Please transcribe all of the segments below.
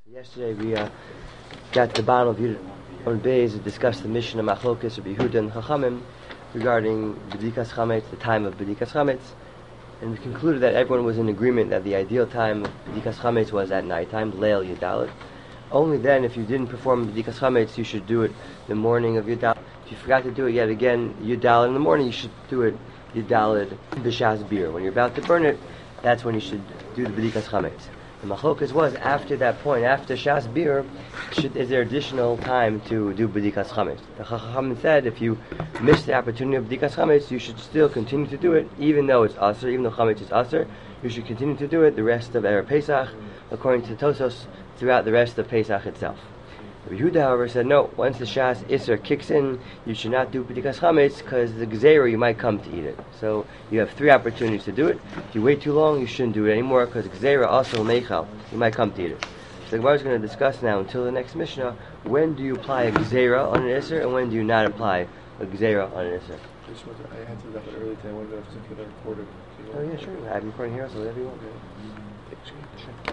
Yesterday we got the bottom of Yud on Beis to discuss the mission of Machlokes Rabbi Yehuda and Chachamim regarding B'dikas Chametz, the time of B'dikas Chametz, and we concluded that everyone was in agreement that the ideal time of B'dikas Chametz was at nighttime, Leil Yudalet. Only then, if you didn't perform B'dikas Chametz, you should do it the morning of Yudalet. If you forgot to do it yet again, Yudalet in the morning, you should do it Yudalet B'shas Bir. When you're about to burn it, that's when you should do the B'dikas Chametz. The machlokas was after that point, after Shas Bir, is there additional time to do B'dikas Chametz? The Chacham said if you miss the opportunity of B'dikas Chametz, you should still continue to do it, even though it's Aser, even though Chametz is Aser, you should continue to do it the rest of Erev Pesach, according to Tosos, throughout the rest of Pesach itself. Rabbi Yehuda, however, said no, once the Shas Isser kicks in, you should not do B'dikas Chametz, because the Gzeira, you might come to eat it. So you have 3 opportunities to do it. If you wait too long, you shouldn't do it anymore, because Gzeira also Meichal, you might come to eat it. So the Gemara is going to discuss now, until the next Mishnah, when do you apply a Gzeira on an Isser, and when do you not apply a Gzeira on an Isser? I had to wrap it early today. I wanted to know if it's okay to record it. Oh yeah, sure. I have you recording here, so whatever you want. Sure.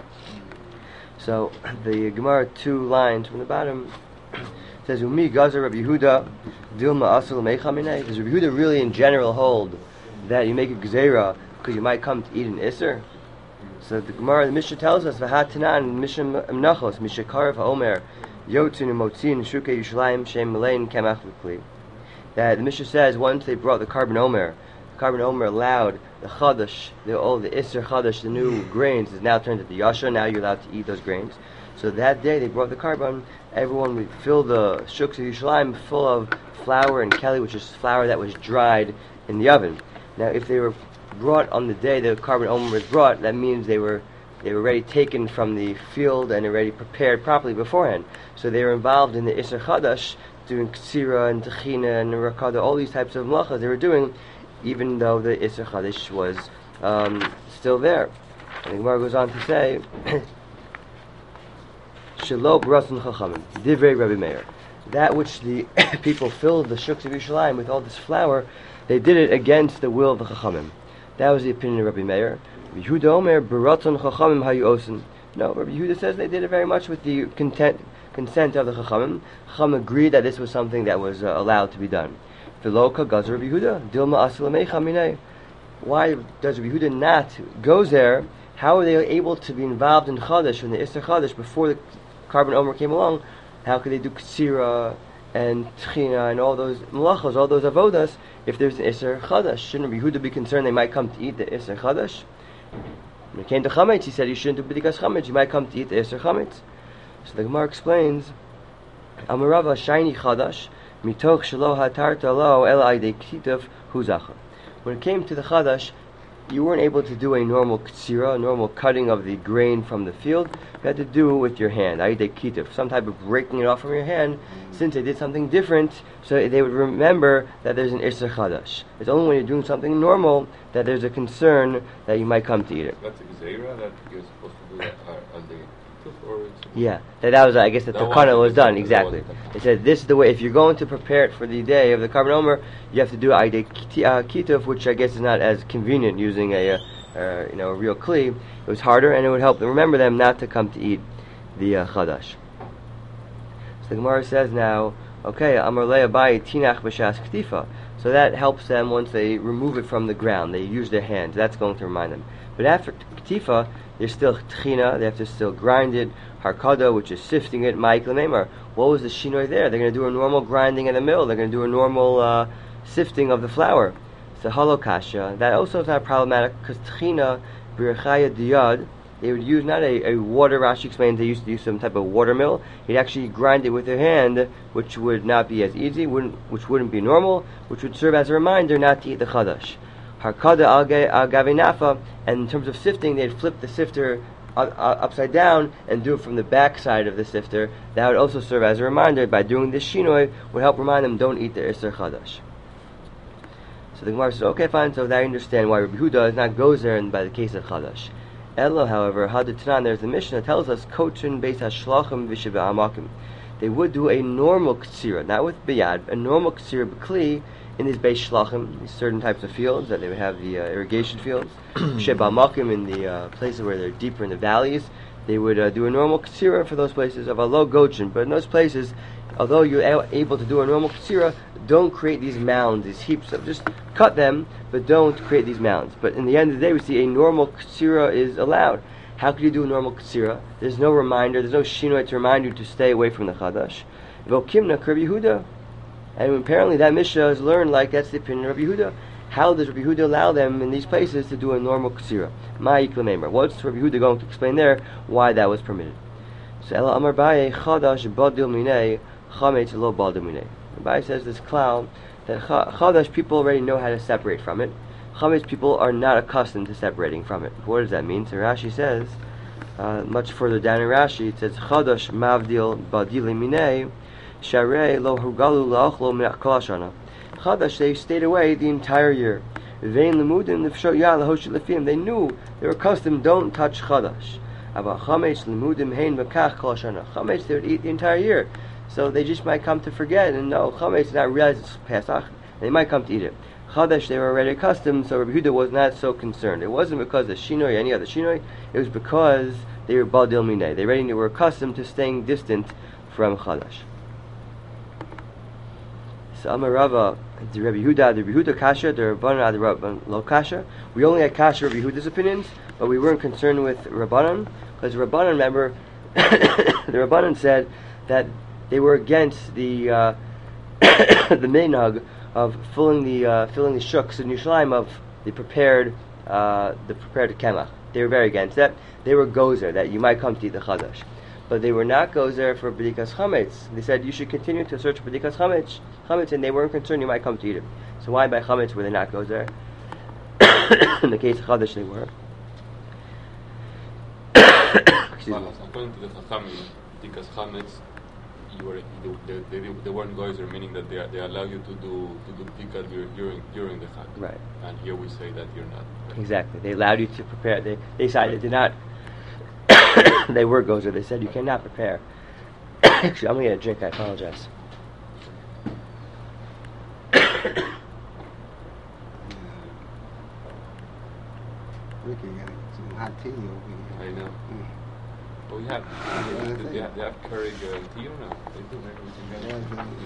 So the Gemara 2 lines from the bottom says, "Umi Gazer Rabbi Yehuda Dilma Asal Meichaminei." Does Rabbi Yehuda really, in general, hold that you make a gzeira because you might come to eat an iser? So the Gemara, the Mishnah tells us, "V'hatanan Mishnah Menachos Mishakarav HaOmer Yotzin Motzin Shuke Yushalayim Shem Melein Kemach V'Kli." That the Mishnah says once they brought the Carbon Omer allowed the chadash, the iser chadash, the new grains, is now turned into yasha. Now you're allowed to eat those grains. So that day they brought the carbon. Everyone would fill the shuks of Yerushalayim full of flour and keli, which is flour that was dried in the oven. Now, if they were brought on the day the carbon omer was brought, that means they were already taken from the field and already prepared properly beforehand. So they were involved in the iser chadash, doing ksira and techina and rakada, all these types of malachas they were doing, even though the Isser Chadish was still there. And the Gemara goes on to say, Shelo B'ratzon Chachamim, Divrei Rabbi Meir. That which the people filled the shuks of Yerushalayim with all this flour, they did it against the will of the Chachamim. That was the opinion of Rabbi Meir. Rabbi Yehuda Omer, B'ratzon Chachamim Hayu Osin. No, Rabbi Yehuda says they did it very much with the consent of the Chachamim. Chacham agreed that this was something that was allowed to be done. Why does Rabbi Yehuda not go there? How are they able to be involved in Chadash, in the Isser Chadash, before the carbon omer came along? How could they do Ksira and Tchina and all those Malachos, all those Avodas, if there's an Isser Chadash? Shouldn't Rabbi Yehuda be concerned they might come to eat the Isser Chadash? When it came to Chametz, he said you shouldn't do B'dikas Chametz, you might come to eat the Isser Chametz. So the Gemara explains, Amarava Shiny Chadash, Mitoch shelo hatarta lo el aydei ktitav hu zacha. When it came to the chadash, you weren't able to do a normal ktsira, a normal cutting of the grain from the field. You had to do it with your hand, aydei kitav, some type of breaking it off from your hand. Since they did something different, so they would remember that there's an isser chadash. It's only when you're doing something normal that there's a concern that you might come to eat it. That's a gzeira that you're supposed to do that on the. Yeah, that was, I guess, that the takana was done, exactly. It said, this is the way, if you're going to prepare it for the day of the carbon omer, you have to do aydei kituf, which I guess is not as convenient using a real kli. It was harder, and it would help them remember them not to come to eat the chadash. So the Gemara says now, okay, amar le'abai tinach b'shas ktifa. So that helps them once they remove it from the ground. They use their hands. That's going to remind them. But after ktifa, there's still tchina, they have to still grind it, harkada, which is sifting it, ma'ik l'meimar. What was the shinoi there? They're going to do a normal grinding in the mill, they're going to do a normal sifting of the flour. So halokasha, that also is not problematic, because tchina, birchaya diyad, they would use not a water, Rashi explains they used to use some type of water mill, they'd actually grind it with their hand, which would not be as easy, which wouldn't be normal, which would serve as a reminder not to eat the chadash. Harkada al gavinafa, and in terms of sifting, they'd flip the sifter upside down and do it from the back side of the sifter. That would also serve as a reminder. By doing this shinoi, would help remind them don't eat the Isser Chadash. So the Gemara says, okay, fine, so now I understand why Rabbi Yehuda not goes there by the case of Chadash. Elo, however, Hadatanan, there's the Mishnah tells us, Kotrin Beis HaShlachim V'Shiva Amakim. They would do a normal Ktsira, not with Biyad, a normal Ktsira B'Kli, in these Beis Shlachim, these certain types of fields, that they would have the irrigation fields, Sheba Makim, in the places where they're deeper in the valleys, they would do a normal kasira for those places of a low gochin. But in those places, although you're able to do a normal kasira, don't create these mounds, these heaps of, just cut them, but don't create these mounds. But in the end of the day, we see a normal kasira is allowed. How could you do a normal kasira? There's no reminder, there's no shinoi to remind you to stay away from the chadash. V'okimna Rabbi Yehuda. And apparently that Mishnah has learned like that's the opinion of Rabbi Yehuda. How does Rabbi Yehuda allow them in these places to do a normal kasira? What's Rabbi Yehuda going to explain there why that was permitted? So Ela Amar Baye Chadash Badil Minei Chametz Lo Badil Minei. Baye says this clown that Chadash people already know how to separate from it. Chametz people are not accustomed to separating from it. What does that mean? So Rashi says, much further down in Rashi, it says Chadash Mavdil Badil Minei Sharei Lo Hugalu La'achlo Minach Kol Hashana. Chadash, they stayed away the entire year. They knew, they were accustomed, don't touch Chadash. Chametz, they would eat the entire year. So they just might come to forget, and no, Chametz not realize it's Pesach, they might come to eat it. Chadash, they were already accustomed, so Rabbi Yehuda was not so concerned. It wasn't because of Shinoi or any other Shinoi, it was because they were Badil Minei. They already were accustomed to staying distant from Chadash. So Amar Rava, the Rabbi Yehuda kasha, the Rabbanan, the Rabbanan lo kasha. We only had kasha Rabbi Yehuda's opinions, but we weren't concerned with Rabbanan, because Rabbanan, remember, the Rabbanan said that they were against the the minhag of filling the shuks in Yerushalayim of the prepared kemach. They were very against that. They were gozer, that you might come to eat the chadash. But they were not gozer for b'dikas chametz. They said you should continue to search for b'dikas chametz, and they weren't concerned you might come to eat it. So why by chametz were they not gozer? In the case of chadash, they were. According to the Chachamim, b'dikas chametz, they weren't gozer, meaning that they allow you to do b'dika during the chag. Right. And here we say that you're not. Exactly. They allowed you to prepare. They decided they did not. They were gozer. They said you cannot prepare. Actually, I'm going to get a drink. I apologize. Ricky got some hot tea over here. I know. Well, they have Keurig tea or no? They do. Maybe we can get it.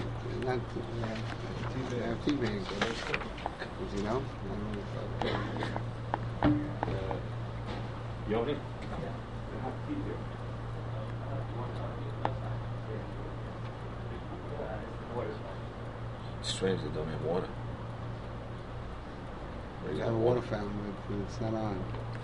They have tea bags. You know? Yoni? Strange they don't have water. They have a water fountain, but it's not on.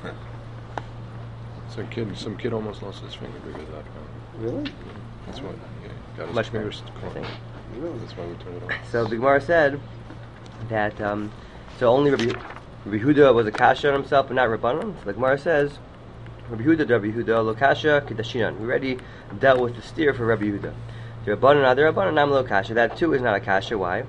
Some kid almost lost his finger because of that. Really? That's why. Yeah, got his Much fingers bigger, I caught. think. Really? That's why we turned it off. So the Gemara said that so only Rabbi Yehuda was a kasha on himself, but not Rabbanan. So the Gemara says Rabbi Yehuda lo kasha kedashinan. We already dealt with the steer for Rabbi Yehuda. The Rabbanan nam lo kasha. That too is not a kasha. Why?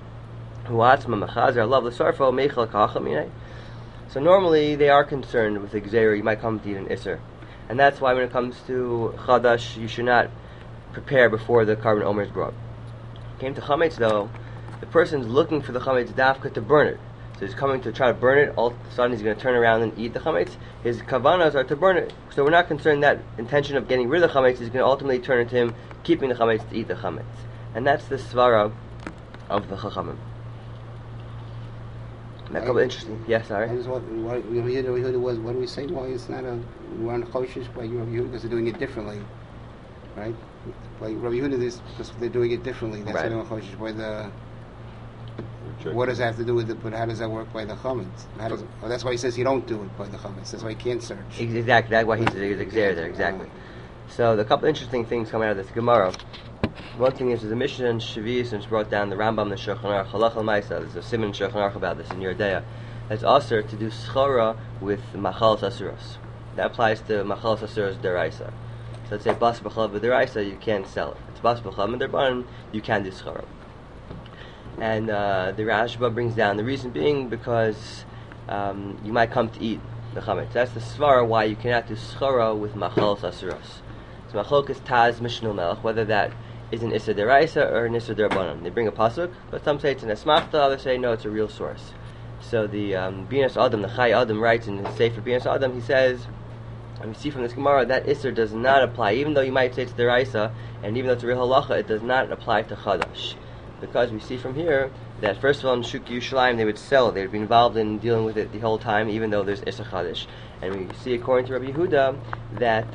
So normally they are concerned with the gzeira. You might come to eat an iser, and that's why when it comes to chadash, you should not prepare before the carbon omer is brought. Came to chametz though, the person's looking for the chametz dafka to burn it. So he's coming to try to burn it. All of a sudden he's going to turn around and eat the chametz. His kavanas are to burn it. So we're not concerned that intention of getting rid of the chametz is going to ultimately turn into him keeping the chametz to eat the chametz. And that's the svara of the chachamim. A couple interesting. Yes, sorry. I just want, what do we say? Why it's not we're on Choshesh by Rabbi Yehuda because they're doing it differently, right? Like Rabbi Yehuda, because they're doing it differently. That's why they're on Choshesh by the. What does that have to do with it? But how does that work by the chametz? That's why he says you don't do it by the chametz. That's why he can't search. Exactly. That's why he's there. Exactly. So the couple interesting things coming out of this Gemara. One thing is, there's a Mishnah in Shavis, and it's brought down the Rambam, the Shulchan Aruch, Halach al-Maisa. There's a Siman in Shulchan Aruch about this in Yerdea. It's also to do schara with machalas asuros. That applies to machalas asuros deraisa. So let's say bas b'chalav deraisa, you can't sell it. It's bas b'chalav derbanan, you can do schara. And the Rashba brings down the reason being because you might come to eat the chametz. That's the svara why you cannot do schara with machalas asuros. So machlok is taz mishnul melech, whether that is an Issa Deraisa or an Issa Derabanan. They bring a pasuk, but some say it's an Esmachta, others say no, it's a real source. So the Binas Adam, the Chai Adam, writes in his Sefer Binas Adam, he says And we see from this Gemara that Isser does not apply, even though you might say it's deraisa, and even though it's a real halacha, it does not apply to Chadash. Because we see from here that first of all in Shuk Yerushalayim they would sell it, they would be involved in dealing with it the whole time, even though there's Isser Chadash. And we see according to Rabbi Yehuda that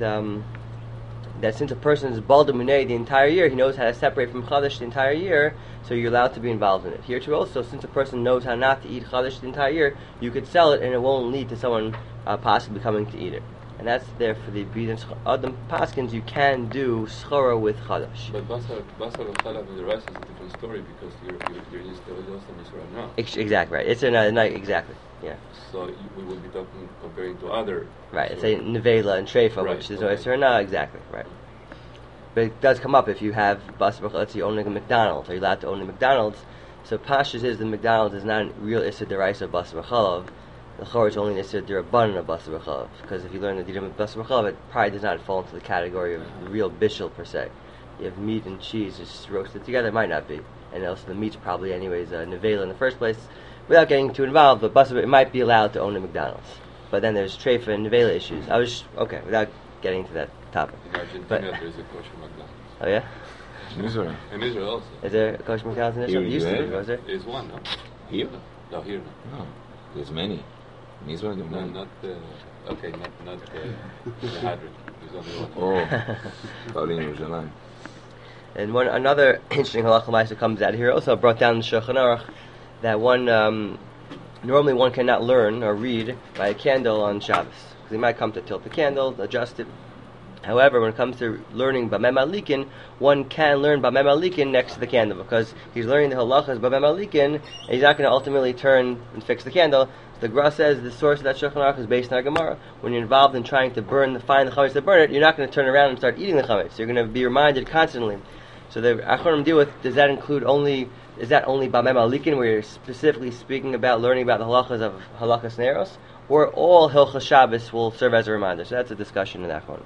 that since a person is Bal Munei the entire year, he knows how to separate from Chadash the entire year, so you're allowed to be involved in it. Here too also, since a person knows how not to eat Chadash the entire year, you could sell it and it won't lead to someone possibly coming to eat it. And that's there for the Bidin Adam Paskins, you can do Schora with Chadash. But Basar Chalav and the rest is a different story because you're used to Odos and Yisrael now. Exactly right. It's exactly. Yeah. So we would be talking comparing to other. Right. It's a Nevela and Treifa, Right, which is okay. Isser Hana, exactly, right. But it does come up if you have Basar Let's say owning a McDonald's. Are you allowed to own a McDonald's? So Pashas is the McDonald's is not a real Isser Deraisa Basar Chalav. The Chor is only an Isser Derabbanan of Basar Chalav. Because if you learn the Didim of Basar Chalav, it probably does not fall into the category of real Bishul per se. You have meat and cheese just roasted together, it might not be. And also the meat's probably anyways Nevela in the first place. Without getting too involved, but Basar, it might be allowed to own a McDonald's. But then there's Treifa and Nevela issues. Okay, without getting into that topic. In Argentina, But- there's a kosher McDonald's. Oh yeah? In Israel. In Israel also. Is there a kosher McDonald's in Israel? Here, Used to be, yeah. was there? There's one, no? Here? No, here no. No. There's many. In Israel, there are No, many. not okay, not the Hadron. There's only one. Oh, probably in Yerushalayim. And another interesting halacha ma'aseh comes out here. Also brought down in Shulchan Aruch that one normally one cannot learn or read by a candle on Shabbos because he might come to tilt the candle, adjust it. However, when it comes to learning Bameh Malikin, one can learn Bameh Malikin next to the candle because he's learning the halachas Bameh Malikin, and he's not going to ultimately turn and fix the candle. So the Gra says the source of that Shulchan Aruch is based on our Gemara. When you're involved in trying to find the chametz to burn it, you're not going to turn around and start eating the chametz. You're going to be reminded constantly. So the Achronim deal with, is that only Bameh Malikin, where you're specifically speaking about learning about the halachas of halachas neros, or all Hilchas Shabbos will serve as a reminder? So that's a discussion in Achronim.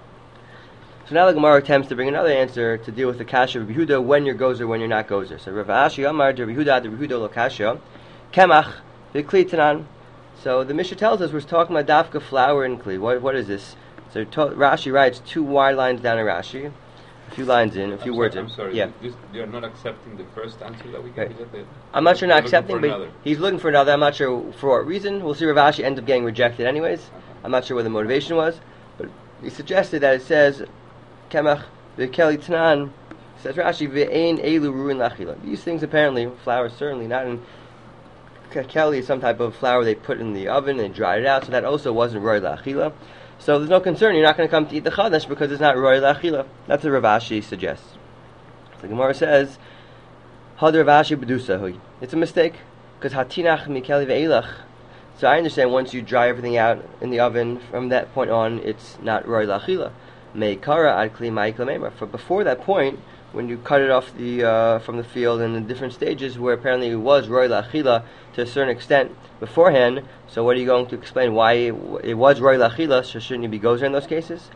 So now the Gemara attempts to bring another answer to deal with the kasha of Yehuda when you're gozer, when you're not gozer. So Rav Ashi Amar de Yehuda lo kasha, kemach v'kli tanan. So the Mishnah tells us we're talking about dafka flour and kli. What is this? So Rashi writes two wide lines down in Rashi, a few lines in, a few words in. I'm sorry. Yeah. They are not accepting the first answer that we Right. gave. Is that it? I'm not sure not They're looking accepting, for but another. he's looking for another. I'm not sure for what reason. We'll see Rav Ashi ends up getting rejected anyways. I'm not sure what the motivation was, but he suggested that it says kemach v'keli tanan. Says Rashi v'ein elu ruin lachila. These things apparently, flour certainly not in keli is some type of flour they put in the oven and they dried it out, so that also wasn't roy lachila. So there's no concern. You're not going to come to eat the chadash because it's not roy lachila. That's what Rav Ashi suggests. The Gemara says, Hadar Rav Ashi b'dusa. It's a mistake because hatinach mikeli ve'elach. So I understand once you dry everything out in the oven, from that point on, it's not roy lachila. Meikara ad kli ma'ikla meimar. For before that point, when you cut it off the from the field in the different stages where apparently it was roy lachila to a certain extent beforehand, so what are you going to explain why it was roy lachila? So shouldn't you be gozer in those cases?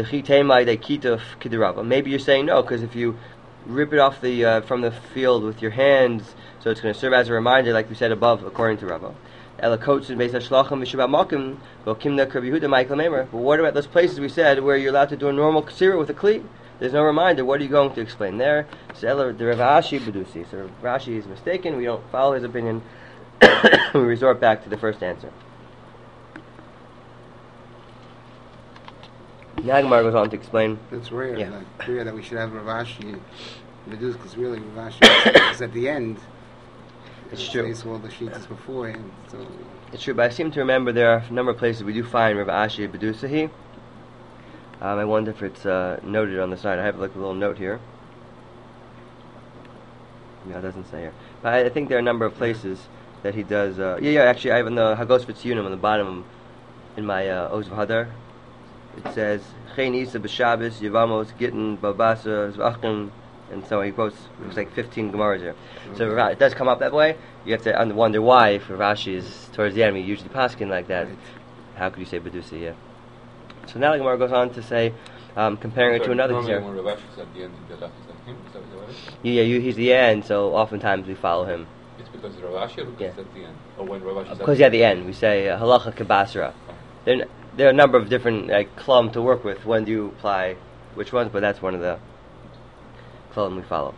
Maybe you're saying no, because if you rip it off the from the field with your hands, so it's going to serve as a reminder, like we said above, according to Rava. But what about those places we said where you're allowed to do a normal kasira with a kli? There's no reminder. What are you going to explain there? So the Rav Ashi B'dusi. So Rashi is mistaken. We don't follow his opinion. We resort back to the first answer. Now Gemara goes on to explain. It's rare, Yeah. rare that we should have Rav Ashi reduced, because really Rav Ashi is at the end. It's true. It's all the sheets beforehand. So It's true, but I seem to remember there are a number of places we do find Rav Ashi B'dusahi. I wonder if it's noted on the side. I have like a little note here. No, it doesn't say here. But I think there are a number of places that he does. Actually, I have in the Hagos V'Tziyunim on the bottom in my Oz V'Hadar. It says Chein Isa B'Shabbos Yevamos Gittin Babasa Zvachim, and so he quotes. It's like 15 Gemaras here. So it does come up that way. You have to wonder why. If Rashi is towards the end, we usually paskin like that. Right. How could you say Bedusi? Yeah. So now the Gemara goes on to say, comparing it to another Normally Gezerah. when Rav Ashi is at the end, the left is at him. Is that what it is? He's the end, so oftentimes we follow him. It's because Rav Ashi or because Yeah. it's at the end? Or when Rav Ashi is at Because at the end, we say halacha kebasra. there are a number of different like klum to work with. When do you apply which ones? But that's one of the klum we follow.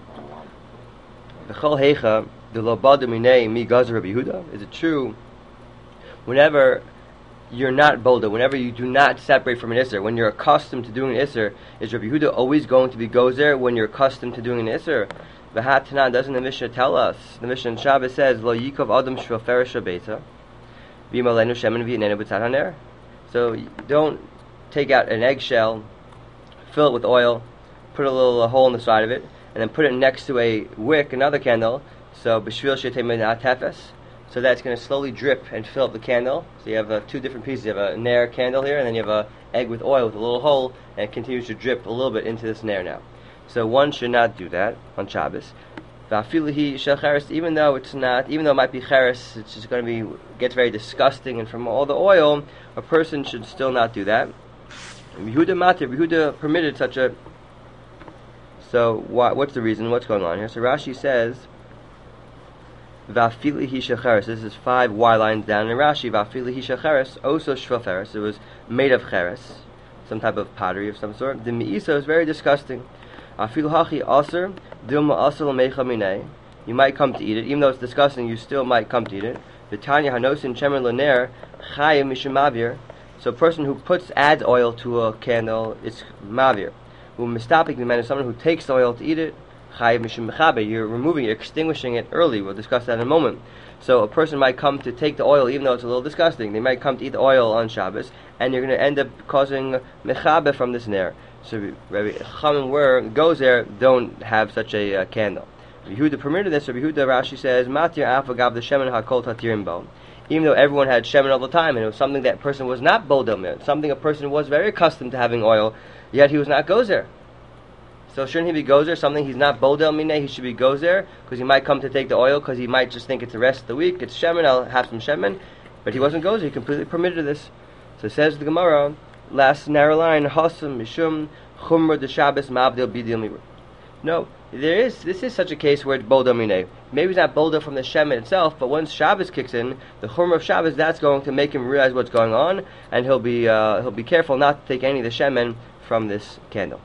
V'chol heicha the lo badu minei mi gazer Rabbi Yehuda. Is it true? Whenever you're not bolda, whenever you do not separate from an isser, when you're accustomed to doing an isser, is Rabbi Yehuda always going to be gozer when you're accustomed to doing an isser? V'hatanan, doesn't the Mishnah tell us? The Mishnah in Shabbos says, Lo yikov adam shvel ferish habeta, v'yimalenu shemen v'yinenu b'tzad haner. So don't take out an eggshell, fill it with oil, put a little hole in the side of it, and then put it next to a wick, another candle, so b'shvil shetei menat tefes, so that's going to slowly drip and fill up the candle. So you have two different pieces. You have a nair candle here, and then you have a egg with oil with a little hole, and it continues to drip a little bit into this nair now. So one should not do that on Shabbos. Even though it's not, even though it might be cheres, it's just going to be, gets very disgusting, and from all the oil, a person should still not do that. Yehuda permitted such a. So what's the reason? What's going on here? So Rashi says, Vafilihi shecheres. This is 5 Y lines down in Rashi. Vafilihi shecheres, oso shvaferes. It was made of cheres, some type of pottery of some sort. The mi'iso is very disgusting. Afilu aser, dilma asel mecha minei. You might come to eat it, even though it's disgusting. You still might come to eat it. V'tanya hanosin shemen laner chayim mishum mavir. So a person who adds oil to a candle, it's mavir. Who mistapik the man is someone who takes the oil to eat it. Chayiv mishum mechaber. You're removing it, you're extinguishing it early. We'll discuss that in a moment. So a person might come to take the oil, even though it's a little disgusting. They might come to eat the oil on Shabbos, and you're going to end up causing mechaber from this nair. So Rabbi Chachamim where goes there don't have such a candle. Yehuda permitted this. Rabbi Yehuda, Rashi says, Matir afagav the shemen hakol tatirim bo. Even though everyone had shemen all the time, and it was something that person was not bodel, something a person was very accustomed to having oil, yet he was not gozer. So shouldn't he be gozer? Something he's not bodel mineh, he should be gozer, because he might come to take the oil, because he might just think it's the rest of the week, it's shemen, I'll have some shemen, but he wasn't gozer, he completely permitted this. So says the Gemara, last narrow line, Hasam Mishum Chumra de Shabbos Mabdil Bidil Mibur. No, this is such a case where it's bolda mineh. Maybe it's not bolda from the shemen itself, but once Shabbos kicks in, the Chumra of Shabbos, that's going to make him realize what's going on, and he'll be careful not to take any of the shemen from this candle.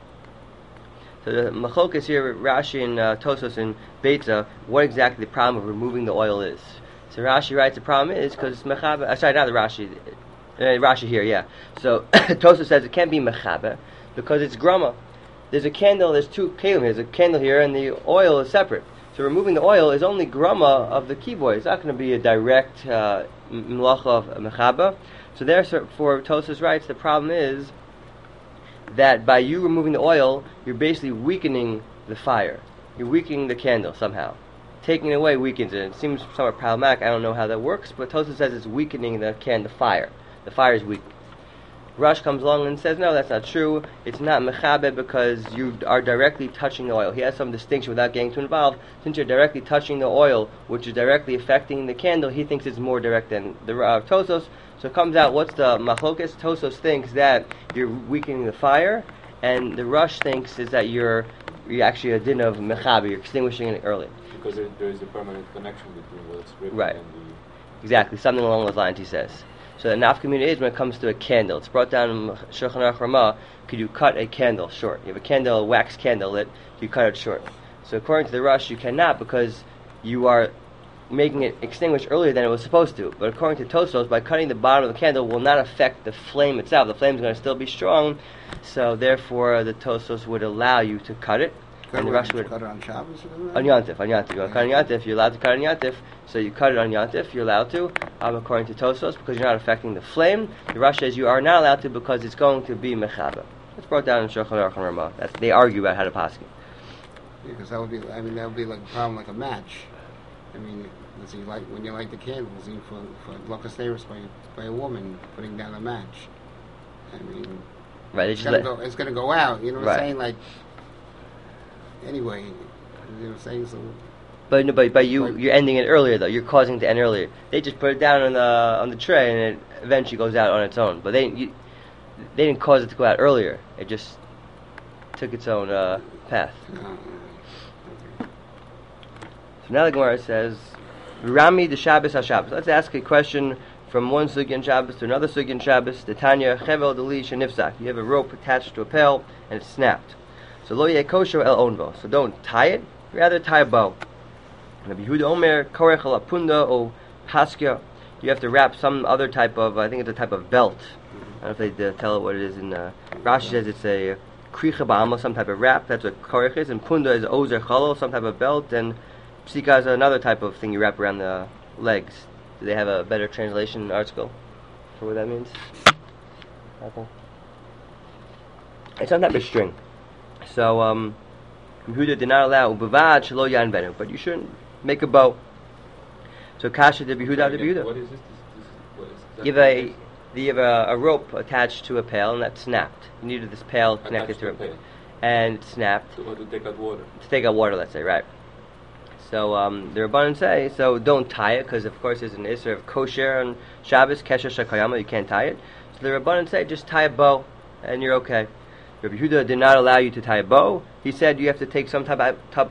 So the machlokas here, Rashi and Tosos and Beitza, what exactly the problem of removing the oil is. So Rashi writes the problem is because mechaber. Sorry, not the Rashi. Rashi here, yeah. So Tosos says it can't be mechaber because it's grama. There's a candle. There's 2 kalim. There's a candle here, and the oil is separate. So removing the oil is only grama of the kiboy. It's not going to be a direct melacha of mechaber. So therefore, Tosos writes the problem is that by you removing the oil, you're basically weakening the fire. You're weakening the candle somehow. Taking it away weakens it. It seems somewhat problematic. I don't know how that works, but Tosafos says it's weakening the fire. The fire is weak. Rush comes along and says, no, that's not true. It's not mechabe because you are directly touching the oil. He has some distinction without getting too involved. Since you're directly touching the oil, which is directly affecting the candle, he thinks it's more direct than the Tosos. So it comes out, what's the machlokas? Tosos thinks that you're weakening the fire, and the Rush thinks is that you're actually a din of mechabe, you're extinguishing it early. Because there is a permanent connection between what's written right. and the... Exactly, something along those lines, he says. So the nafkamina is when it comes to a candle. It's brought down in Shulchan Aruch Ramah, could you cut a candle short? You have a candle, a wax candle lit, you cut it short. So according to the Rush, you cannot because you are making it extinguish earlier than it was supposed to. But according to Tosfos, by cutting the bottom of the candle will not affect the flame itself. The flame is going to still be strong, so therefore the Tosfos would allow you to cut it. And the Rush would cut it on Shabbos? On Yantif. You want to cut on Yantif, you're allowed to cut on Yantif. So you cut it on Yantif, you're allowed to, according to Tosfos, because you're not affecting the flame. The Rush says you are not allowed to because it's going to be mechaber. It's brought down in Shulchan Aruch and Ramah. They argue about how to pass it. Yeah, because that would be like a problem like a match. I mean, let's see, like when you light the candles, even for Lokas Neris by a woman putting down a match. I mean, right, it's going to go out. You know what I'm saying? Like, anyway, you know what I'm saying? So, but you're ending it earlier though. You're causing it to end earlier. They just put it down on the tray and it eventually goes out on its own. But they didn't cause it to go out earlier. It just took its own path. So now the Gemara says, Rami the Shabbos HaShabbos. Let's ask a question from one sugya Shabbos to another sugya Shabbos. The Tanya chevel deli shenifzak. You have a rope attached to a pail and it's snapped. So lo yeh kosher el onvo. So don't tie it, rather tie a bow. Rabbi Yehuda Omer korech al apunda o paskya. You have to wrap some other type of, I think it's a type of belt. I don't know if they tell it what it is. In Rashi says it's a kricha ba'alma, some type of wrap. That's what korech is. And punda is ozer chalol, some type of belt. And psika is another type of thing you wrap around the legs. Do they have a better translation article for what that means? Okay. It's some type of string. So, Yehuda did not allow ubavad shelo yan benu, but you shouldn't make a bow. So kasha de Yehuda de Yehuda. What is this? What is You have a rope attached to a pail and that's snapped. You needed this pail connected to a pail, and it's snapped. To take out water. To take out water, let's say, right? So the Rabbanan say, so don't tie it, because of course there's an issur of kosher on Shabbos, kesher shakayama, you can't tie it. So the Rabbanan say, just tie a bow, and you're okay. Rabbi Yehuda did not allow you to tie a bow. He said you have to take some type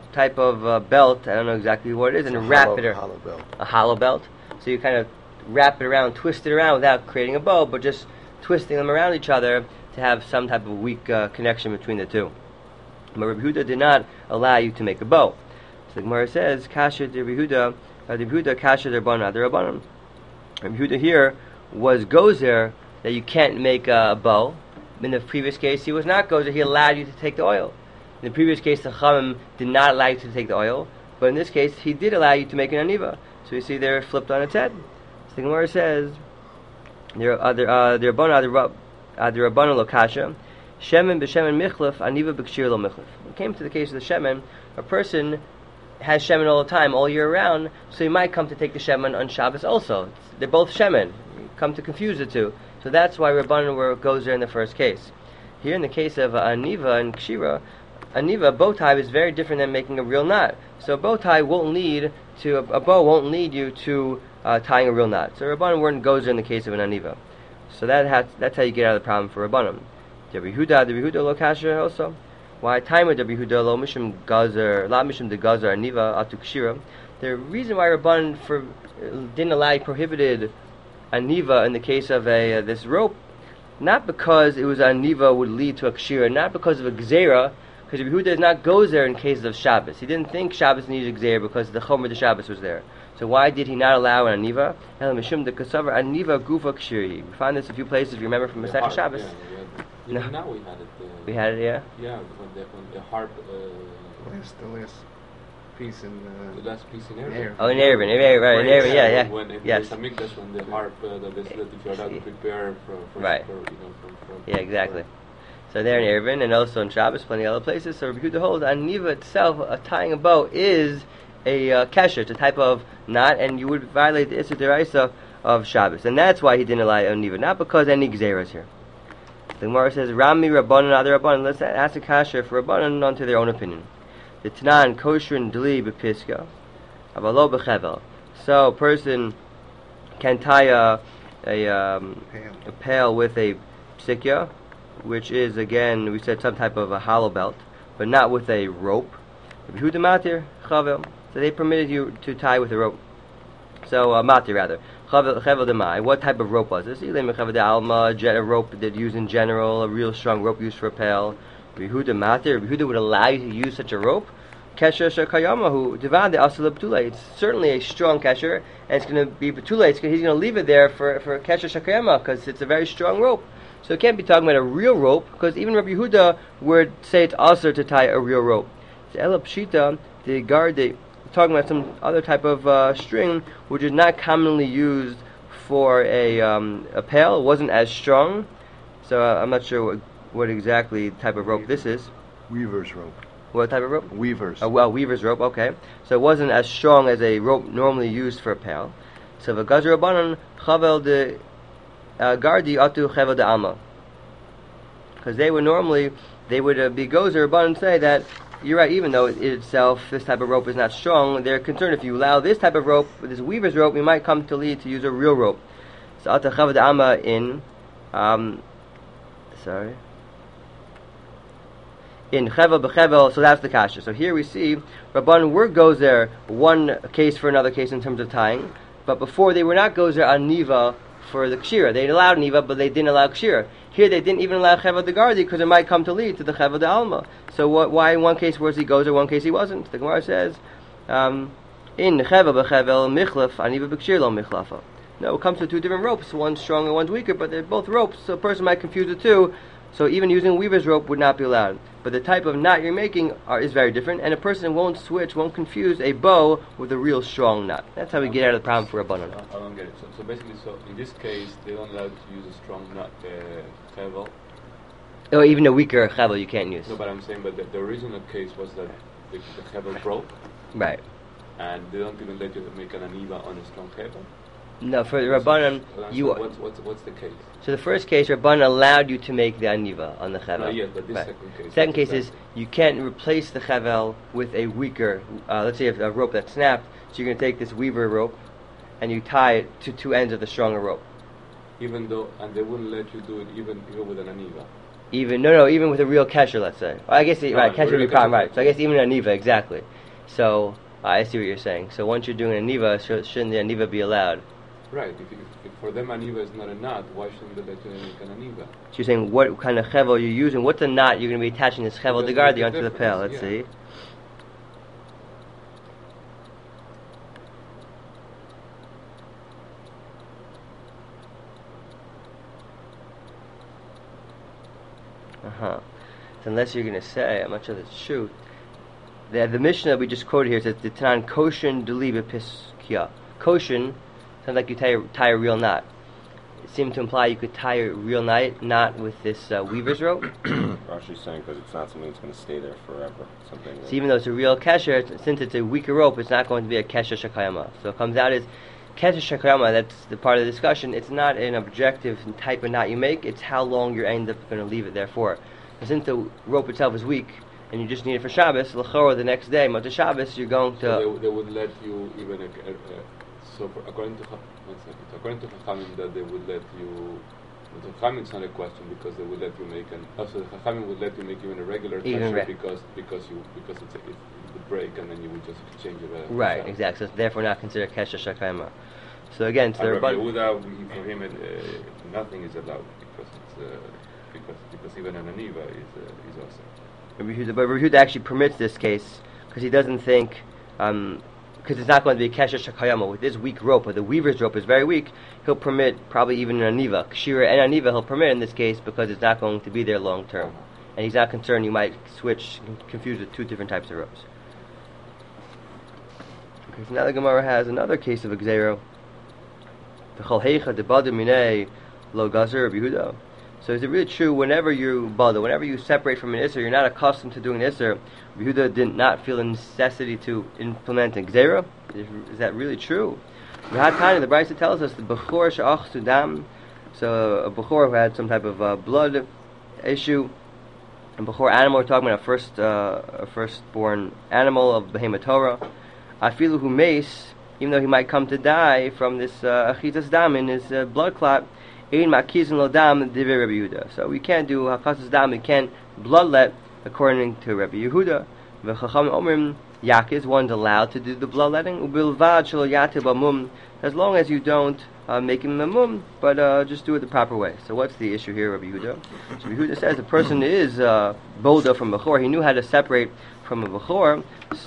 of belt, I don't know exactly what it is, and wrap it around. Hollow belt. A hollow belt. So you kind of wrap it around, twist it around without creating a bow, but just twisting them around each other to have some type of weak connection between the two. But Rabbi Yehuda did not allow you to make a bow. So the Gemara says, Kasha de Yehuda, Kasha de Rabbanan. Rabbi Yehuda here was gozer that you can't make a bow. In the previous case, he was not gozer, he allowed you to take the oil. In the previous case, the Chachamim did not allow you to take the oil, but in this case, he did allow you to make an aniva. So you see they're flipped on its head. So the Gemara says, the Rabbanan lo kasha, shemen b'shemen michlef, aniva b'kshir lo michlef. When it came to the case of the shemen, a person has shemen all the time, all year round, so he might come to take the shemen on Shabbos also. They're both shemen. You come to confuse the two. So that's why Rabbanan goes there in the first case. Here in the case of aniva and kshira, aniva, bow tie is very different than making a real knot. So a bow tie won't lead to, a bow won't lead you to tying a real knot. So Rabbanan goes there in the case of an aniva. So that's how you get out of the problem for Rabbanan. The Yehuda lo kasher also. Why time with the Yehuda lo mishum gazer, la mishum de gazer aniva atu kshira. The reason why Rabbanan didn't allow, prohibited aniva in the case of this rope, not because it was aniva would lead to a kshira, not because of a gzera, because Yehuda does not go there in cases of Shabbos. He didn't think Shabbos needed a gzera because the chomer of Shabbos was there. So why did he not allow an aniva? El mishum de kasavar aniva gufa kshiri. We find this a few places. If you remember from Masechet Shabbos. Yeah, even now we had it. We had it, yeah. Yeah, when the harp. The last piece in the last piece in Erevin. Oh, in Erevin, right? In Erevin, yeah. When it yes. was a mikdash, when the harp that if you're allowed to prepare for right. From yeah, exactly. So there in Erevin, and also in Shabbos, plenty of other places. So Rabbi Yehuda holds aniva itself, tying a bow, is a kesher. It's a type of knot, and you would violate the issur deraisa of Shabbos, and that's why he didn't allow aniva, not because any gzeras here. The Gemara says, Rami Rabbanan, other Rabbanan. Let's ask a kasher for Rabbanan onto their own opinion. The Tanan kosher and deli bepiska, avalo bechevel. So a person can tie a pail with a psikya, which is again we said some type of a hollow belt, but not with a rope. Yehuda matir chavel. So they permitted you to tie with a rope. So matir rather. Chavel demai. What type of rope was this? A rope that used in general, a real strong rope used for a pail. Yehuda matir. Yehuda would allow you to use such a rope. Kesher shakayamahu divad the asala betula. It's certainly a strong kesher, and it's going to be betula. He's going to leave it there for kesher shakayama because it's a very strong rope. So it can't be talking about a real rope, because even Rabbi Yehuda would say it's also to tie a real rope. It's Ela Pshita, the garde, talking about some other type of string, which is not commonly used for a pail. It wasn't as strong, so I'm not sure what exactly type of rope this is. Weaver's rope. What type of rope? Weaver's. Weaver's rope, okay. So it wasn't as strong as a rope normally used for a pail. So the Gazer Rabbanan, Chavel de Gardi atu chevel de alma, because they would be gozer Rabbanan say that you're right. Even though it itself this type of rope is not strong, they're concerned if you allow this type of rope, this weaver's rope, you might come to lead to use a real rope. So atu chevel de alma in chevel b'chevel. So that's the kasha. So here we see Rabbanan were gozer one case for another case in terms of tying. But before they were not gozer aniva for the kshira. They allowed niva, but they didn't allow kshira. Here they didn't even allow cheva degardi because it might come to lead to the cheva de alma. So why in one case was he gozer, one case he wasn't? The Gemara says, in cheva b'chevel michlaf, aniva b'kshir lo michlafa. No, it comes to two different ropes. One's stronger, one's weaker, but they're both ropes, so a person might confuse the two. So even using a weaver's rope would not be allowed. But the type of knot you're making is very different, and a person won't confuse a bow with a real strong knot. That's how we get out of the problem for a button. I don't get it. So basically, in this case, they don't allow to use a strong knot, chevel. Or even a weaker chevel you can't use. No, but I'm saying, but the original case was that the chevel broke. Right. And they don't even let you make an aniva on a strong chevel. No, for the Rabbanan, what's the case? So the first case, Rabbanan allowed you to make the aniva on the chevel. No, yes, but this right. second case. Second case is you can't replace the chevel with a weaker. Let's say you have a rope that snapped, so you're going to take this weaver rope and you tie it to two ends of the stronger rope. Even though, and they wouldn't let you do it even with an aniva. Even with a real kesher, let's say. I guess right, kesher would be problem, right? So I guess even an aniva, exactly. So I see what you're saying. So once you're doing an aniva, shouldn't the aniva be allowed? Right. If for them aniva is not a knot, why shouldn't they let you make an aniva? So you're saying what kind of chevel you're using? What's the knot you're going to be attaching this chevel degardi onto the pail? Let's see. So unless you're going to say, I'm not sure that's true. The Mishnah we just quoted here says the Tanan koshin deliva piskia. Koshin sounds like you tie a real knot. It seemed to imply you could tie a real knot with this weaver's rope. Rashi's saying because it's not something that's going to stay there forever. Something. So even though it's a real kesher, since it's a weaker rope, it's not going to be a kesher shakayama. So it comes out as kesher shakayama. That's the part of the discussion. It's not an objective type of knot you make. It's how long you end up going to leave it there for. And since the rope itself is weak, and you just need it for Shabbos, l'chorah the next day, Motzei Shabbos, you're going to. So they would let you even. According to Chachamim, that they would let you. The Chachamim it's not a question because they would let you make an. Also, the Chachamim would let you make even a regular kesher because it's the break, and then you would just exchange it. Right, exactly. So therefore, not considered kesher shakayma. So again, so Rabbi Yehuda, for him, nothing is allowed because even an aniva is also. But Rabbi Yehuda actually permits this case because he doesn't think, because it's not going to be kesher shakayama with this weak rope, or the weaver's rope is very weak. He'll permit probably even an aniva, kshira and aniva. He'll permit in this case because it's not going to be there long term, and he's not concerned you might confuse with two different types of ropes. Okay, so now the Gemara has another case of a gzero. The cholhecha debadu minei lo gazer Rabbi Yehuda. So is it really true whenever you separate from an Isser, you're not accustomed to doing an Isser, Yehuda did not feel the necessity to implement an Gzera? Is that really true? The Brisa tells us the Bechor she'ach sudam, so a Bechor who had some type of blood issue, a Bechor animal, we're talking about a firstborn animal of Behemoth Torah, Afilu hu meis, even though he might come to die from this achitas dam in his blood clot, ein makizin lo dam divrei Rabbi Yehuda. So we can't do hakasas dam, we can't bloodlet according to Rabbi Yehuda. V'chacham omrim yakiz, one's allowed to do the bloodletting. Ubilvad shelo yatir b'mum, as long as you don't make him a mum, but just do it the proper way. So what's the issue here, Rabbi Yehuda? So Rabbi Yehuda says the person is bolda from Bechor. He knew how to separate from a Bechor,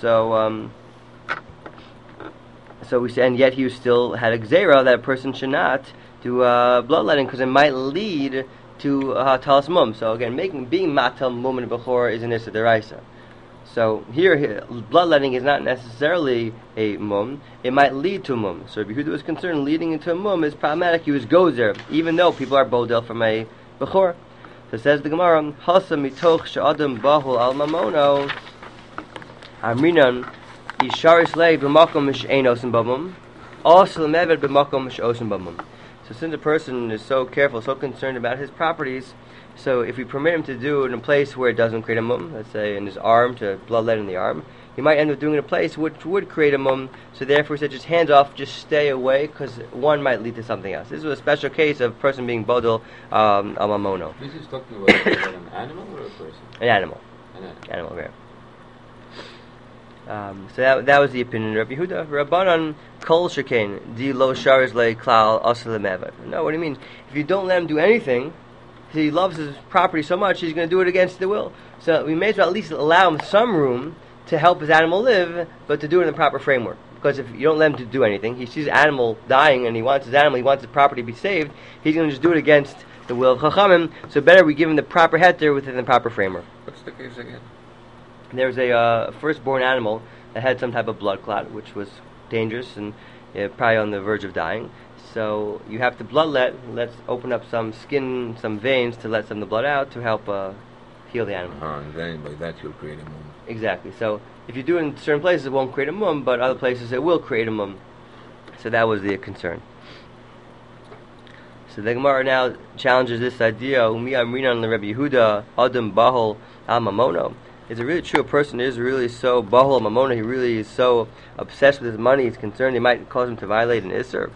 so we say, and yet he still had a gzera that a person should not do bloodletting because it might lead to talas mum. So again, being matal mum and bechor is an issa deraisa. So here, bloodletting is not necessarily a mum; it might lead to a mum. So if Yehuda was concerned leading into a mum is problematic, he was gozer, even though people are bodel from a bechor. So says the Gemara, Hasa mitoch she'adam bahul al mamono Amrinan Isharis lei b'makom she'ein osim b'mum also lemevet b'makom she'osim b'mum. So since a person is so careful, so concerned about his properties, so if we permit him to do it in a place where it doesn't create a mum, let's say in his arm, to bloodlet in the arm, he might end up doing it in a place which would create a mum, so therefore he said just hands off, just stay away, because one might lead to something else. This was a special case of a person being bodil amamono. This is talking about an animal or a person? An animal. An animal. Animal, right. So that was the opinion of Rabbi Yehuda. Rabbanan kol shekain di lo sharis le klal asel lemevad. No, what do you mean? If you don't let him do anything, he loves his property so much, he's going to do it against the will. So we may as well at least allow him some room to help his animal live, but to do it in the proper framework. Because if you don't let him to do anything, he sees an animal dying and he wants his property to be saved, he's going to just do it against the will of Chachamim. So better we give him the proper heter within the proper framework. What's the case again? There was a firstborn animal that had some type of blood clot, which was dangerous and probably on the verge of dying. So you have to bloodlet. Let's open up some skin, some veins to let some of the blood out to help heal the animal. And then by that you'll create a mum. Exactly. So if you do it in certain places, it won't create a mum, but other places it will create a mum. So that was the concern. So the Gemara now challenges this idea. Umi amrinan leRabbi Yehuda adam bahol al mamono. Is it really true a person is really so bahol al mamona? He really is so obsessed with his money. He's concerned it might cause him to violate an isser.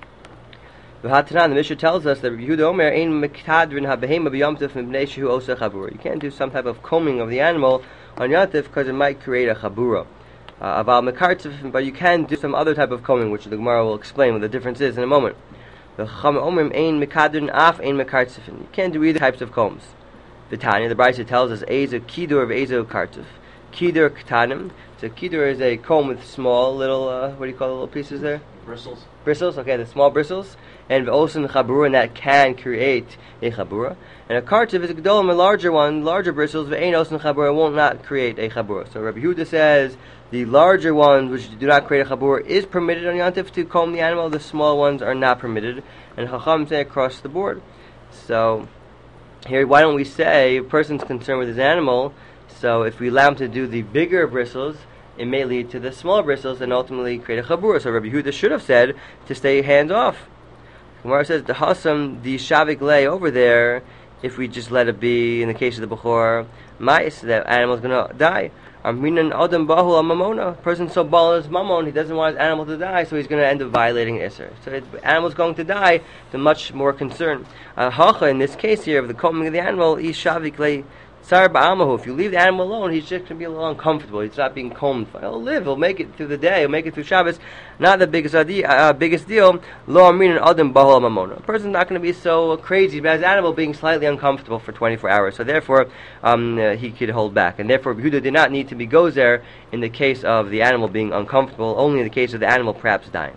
The Mishnah tells us that Rabbi Yehuda Omer ein miktadrin habehema b'yomtiv mibnei shehu oseh chabura. You can't do some type of combing of the animal on Yontif because it might create a chabura. Aval mekartzif, but you can do some other type of combing, which the Gemara will explain what the difference is in a moment. The Chacham Omer ein mikadrin af ein mekartzifin. You can't do either types of combs. The Tanya, the Brisa tells us ezo kidur v'ezo kartzif. Kidur ktanim. So kidur is a comb with small little what do you call the little pieces there? Bristles, okay, the small bristles, and v'osin chabura, and that can create a chabura. And a kartiv is a gedolim, a larger one, larger bristles, v'ein osin chabura, won't not create a chabura. So Rabbi Yehuda says the larger ones, which do not create a chabura, is permitted on Yontif to comb the animal. The small ones are not permitted, and Chacham say across the board. So here, why don't we say a person's concerned with his animal? So if we allow him to do the bigger bristles, it may lead to the smaller bristles and ultimately create a chabura. So Rabbi Yehuda should have said to stay hands off. Gemara says the hasam the shavik lay over there. If we just let it be, in the case of the bechor, mais, the animal's going to die. Arminan adam bahul mamona. Person so bal is mamon, he doesn't want his animal to die, so he's going to end up violating isser. So if the animal's going to die, they're much more concerned. Hacha in this case here of the combing of the animal, is shavik lay. If you leave the animal alone, he's just going to be a little uncomfortable. He's not being combed. He'll live. He'll make it through the day. He'll make it through Shabbos. Not the biggest deal. Lo amin adam bahol mamona. A person's not going to be so crazy about his animal being slightly uncomfortable for 24 hours. So therefore, he could hold back. And therefore, Yehuda did not need to be gozer in the case of the animal being uncomfortable. Only in the case of the animal perhaps dying.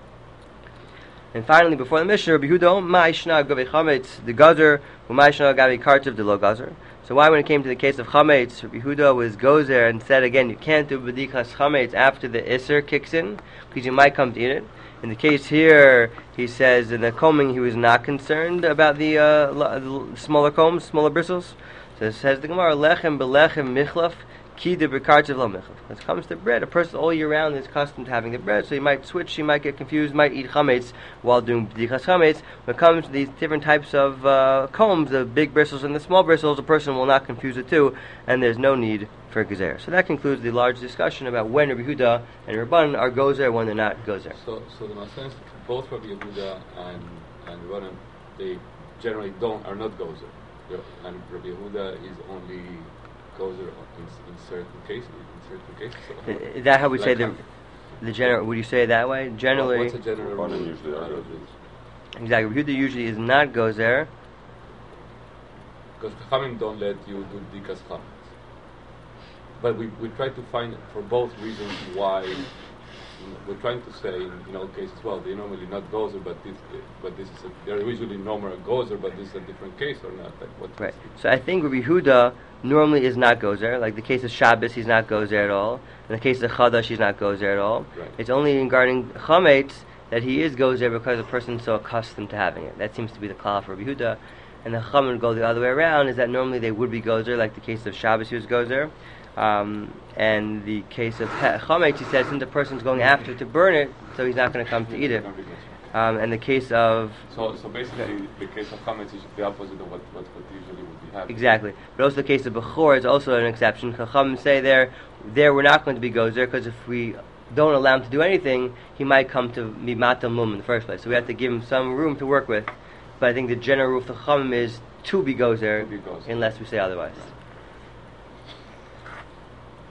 And finally, before the Mishnah, Rabbi Yehuda, ma'ishna gavi chametz the gazer, u'ma'ishna gavi kartiv the lo gazer. So why, when it came to the case of chametz, Rabbi Yehuda was gozer and said again, you can't do b'dikas chametz after the isser kicks in, because you might come to eat it. In the case here, he says in the combing he was not concerned about the smaller combs, smaller bristles. So it says the Gemara, lechem belechem michlaf, ki de b'kartiv lo michlaf. When it comes to bread, a person all year round is accustomed to having the bread, so he might switch, he might get confused, might eat chametz while doing b'dikas chametz. When it comes to these different types of combs, the big bristles and the small bristles, a person will not confuse the two, and there's no need for gezer. So that concludes the large discussion about when Rabbi Yehuda and Rabbanan are gozer, when they're not gozer. So the sense both Rabbi Yehuda and Rabbanan, they generally are not gozer, and Rabbi Yehuda is only gozer in certain cases. So is that how we say the general? Would you say it that way? Generally, what's a general rule? Usually are gozer. Exactly. Rabbi Yehuda usually is not gozer. Because Chachamim don't let you do dikas chametz. But we try to find for both reasons why. We're trying to say in all cases, well, they're normally not gozer, but this is they're usually normal gozer, but this is a different case or not? Like what? Right. So I think Rabbi Yehuda normally is not gozer. Like the case of Shabbos, he's not gozer at all. In the case of Chadash, he's not gozer at all. Right. It's only regarding chametz that he is gozer because the person's so accustomed to having it. That seems to be the klal for Rabbi Yehuda. And the Chachamim would go the other way around, is that normally they would be gozer, like the case of Shabbos, he was gozer. And the case of chametz, he says, since the person's going after to burn it, so he's not going to come to eat it. And the case of... So basically, the case of chametz is the opposite of what usually would be happening. Exactly. But also the case of bechor is also an exception. Chacham say there we're not going to be gozer, because if we don't allow him to do anything, he might come to mimatal mum in the first place. So we have to give him some room to work with. But I think the general rule of the Chacham is to be gozer, unless we say otherwise.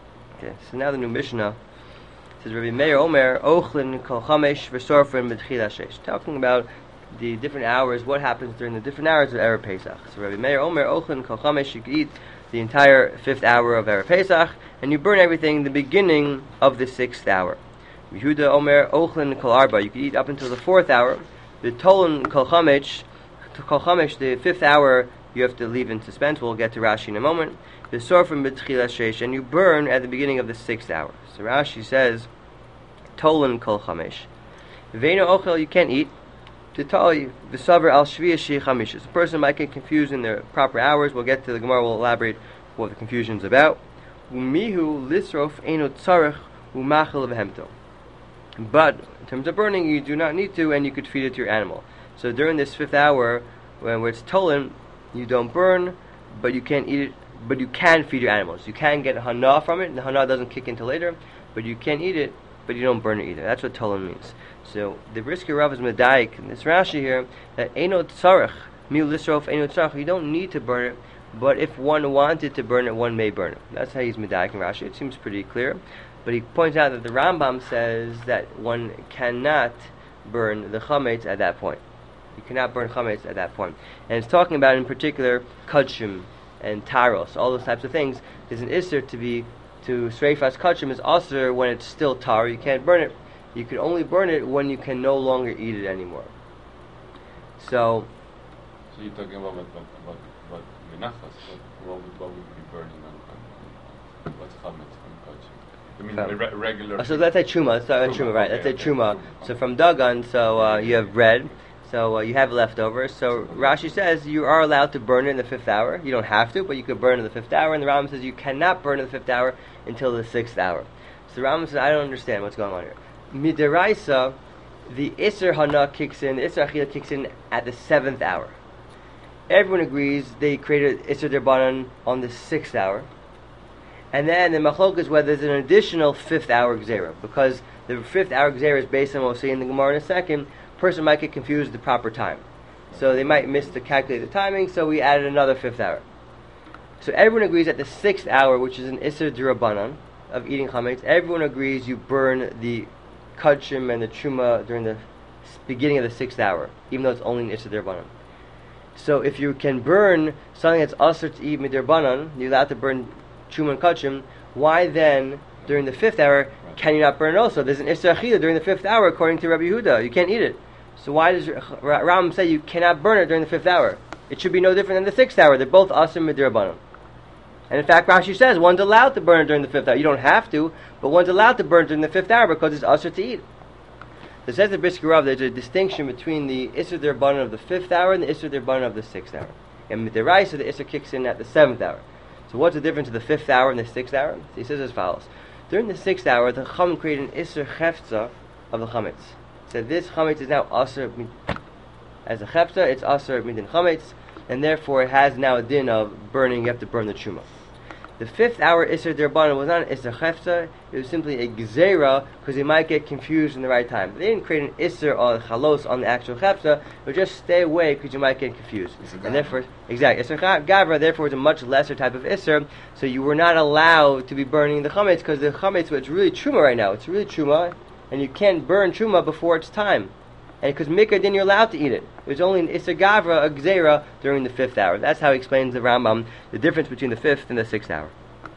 Okay, so now the new Mishnah. It says Rabbi Meir Omer, Ochlin kol chamesh v'sorfin b'tchila sheish. Talking about the different hours, what happens during the different hours of Erev Pesach. So Rabbi Meir Omer, Ochlin kol chamesh, you could eat the entire 5th hour of Erev Pesach, and you burn everything in the beginning of the 6th hour. Yehuda Omer, Ochlin kol arba, you could eat up until the 4th hour. The Tolin kol chamesh, the 5th hour, you have to leave in suspense. We'll get to Rashi in a moment. The sorfim b'tchila sheish, and you burn at the beginning of the 6th hour. So Rashi says, Tolin kol chamesh. Ve'eno ochel, you can't eat. T'tali v'saver al shviya shi chamishas. A person might get confused in the proper hours. We'll get to the Gemara. We'll elaborate what the confusion is about. Umihu lisrof eno tzarech umachel v'hemto. But in terms of burning, you do not need to, and you could feed it to your animal. So during this 5th hour, when it's Tolin, you don't burn, but you can't eat it. But you can feed your animals. You can get hana from it, and the hana doesn't kick in till later. But you can eat it, but you don't burn it either. That's what Tolin means. So the Brisker Rav is medayik in this Rashi here that eno tzarech mil lisrof eno tzarech. You don't need to burn it, but if one wanted to burn it, one may burn it. That's how he's medayik in Rashi. It seems pretty clear. But he points out that the Rambam says that one cannot burn the chametz at that point. You cannot burn chametz at that point. And it's talking about in particular kachim and taros, all those types of things. There's an isser to sreifas kachim is also when it's still tar. You can't burn it. You can only burn it when you can no longer eat it anymore. So you're talking about menachas. What would be burning on what's chametz on kachim? I mean regular. So let's say truma. Let's start with truma, right? Let's say truma. So from dagan, so you have bread. So you have leftovers. So Rashi says you are allowed to burn it in the 5th hour. You don't have to, but you could burn it in the 5th hour. And the Rambam says you cannot burn it in the 5th hour until the 6th hour. So the Rambam says, I don't understand what's going on here. Midaraisa, the Isser Hana kicks in, the Isser Achila kicks in at the 7th hour. Everyone agrees they created Isser Derbanan on the 6th hour. And then the machlok is whether there's an additional 5th hour Gzera. Because the 5th hour Gzera is based on what we'll see in the Gemara in a second. Person might get confused with the proper time. So they might miss to calculate the timing, so we added another 5th hour. So everyone agrees at the 6th hour, which is an Isser D'Rabbanan of eating chametz, everyone agrees you burn the kachim and the truma during the beginning of the 6th hour, even though it's only an Isser D'Rabbanan. So if you can burn something that's usher to eat midirbanan, you're allowed to burn truma and kachim, why then, during the 5th hour, can you not burn it also? There's an Isser Achila during the 5th hour, according to Rabbi Yehuda. You can't eat it. So why does Ram say you cannot burn it during the 5th hour? It should be no different than the 6th hour. They're both Asr Midirbanan. And in fact, Rashi says one's allowed to burn it during the 5th hour. You don't have to, but one's allowed to burn it during the 5th hour because it's Asr to eat. So it says the Brisker Rav, there's a distinction between the Isser Derbanan of the 5th hour and the Isser Derbanan of the 6th hour. And Midiraisa, the Isser kicks in at the 7th hour. So what's the difference of the 5th hour and the 6th hour? So he says as follows. During the 6th hour, the Chacham created an Isser Chefza of the Chametz. So this Chametz is now Asr as a Chefza, it's Asr Midin Chametz, and therefore it has now a din of burning, you have to burn the Truma. The 5th hour Isser Derbanan was not an Isser Chefza, it was simply a Gzeira, because they might get confused in the right time. They didn't create an Isser or Chalos on the actual Chefza, but just stay away because you might get confused. And therefore, exactly, Isser Gavra, therefore, is a much lesser type of Isser, so you were not allowed to be burning the Chametz, because the Chametz, it's really Truma right now, it's really Truma, and you can't burn Truma before it's time. And because Mikra, then you're allowed to eat it. There's only an Isser Gavra, a Gzeira, during the 5th hour. That's how he explains the Rambam, the difference between the 5th and the 6th hour.